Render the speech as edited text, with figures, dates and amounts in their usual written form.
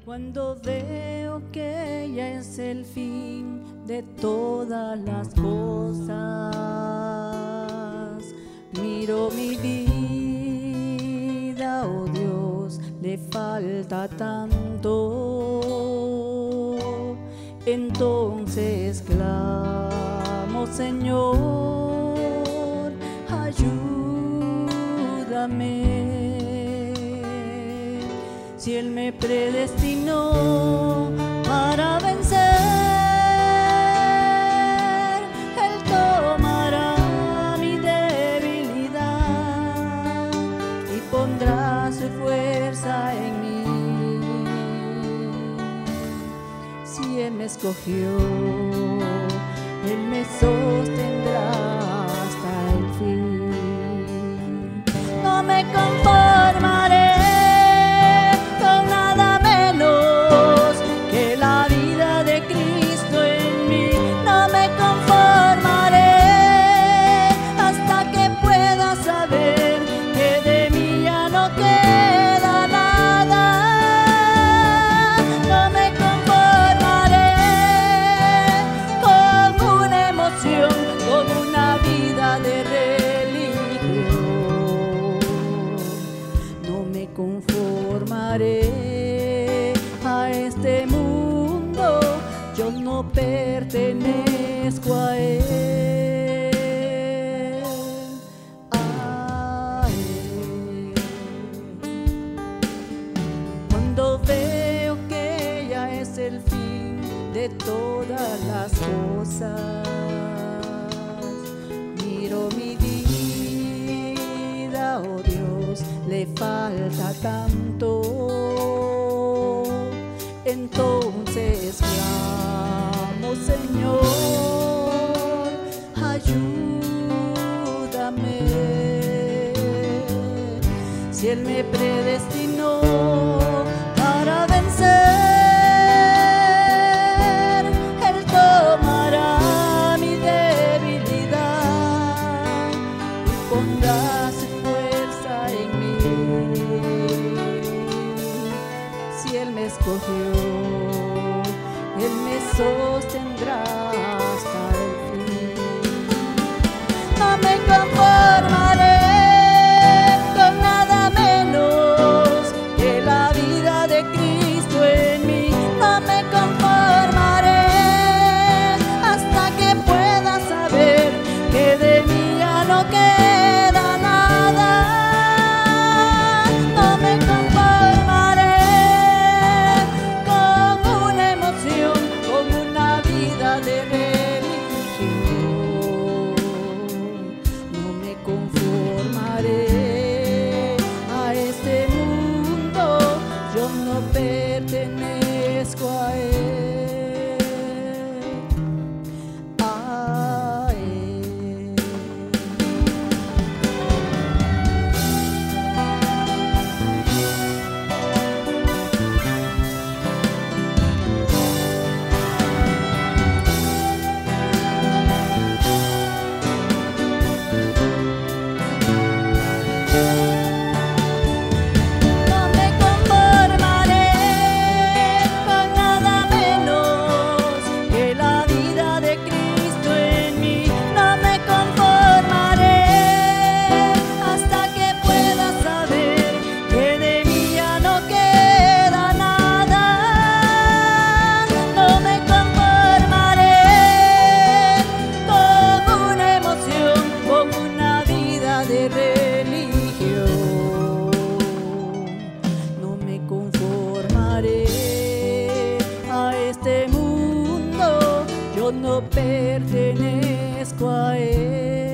Cuando veo que ya es el fin de todas las cosas, miro mi vida, oh Dios, le falta tanto. Entonces clamo, Señor, ayúdame. Si Él me predestinó para vencer, Él tomará mi debilidad y pondrá su fuerza en mí. Si Él me escogió, Él me sostendrá hasta el fin. No me conformaré con nada menos que la vida de Cristo en mí. No me conformaré hasta que pueda saber que de mí ya no queda nada. No me conformaré con una emoción, con una vida de religión. No me conformaré a este mundo, yo no pertenezco a él, a él. Cuando veo que ya es el fin de todas las cosas, miro mi vida, oh Dios, le falta tanto. Entonces clamo, Señor, ayúdame. Si Él me predestinó para vencer, Él tomará mi debilidad y pondrá su fuerza en mí. Si Él me escogió, Él me sostendrá hasta el fin. No me conformaré con nada menos que la vida de Cristo en mí. No me conformaré hasta que pueda saber que de mí ya no queda nada. No me conformaré con una emoción, con una vida de religión. No me conformaré a este mundo, yo no pertenezco a él, a él. No me conformaré con nada menos que la vida de Cristo en mí. No me conformaré hasta que pueda saber que de mí ya no queda nada. No me conformaré con una emoción, con una vida de religión. No me conformaré a este mundo, yo no pertenezco a él.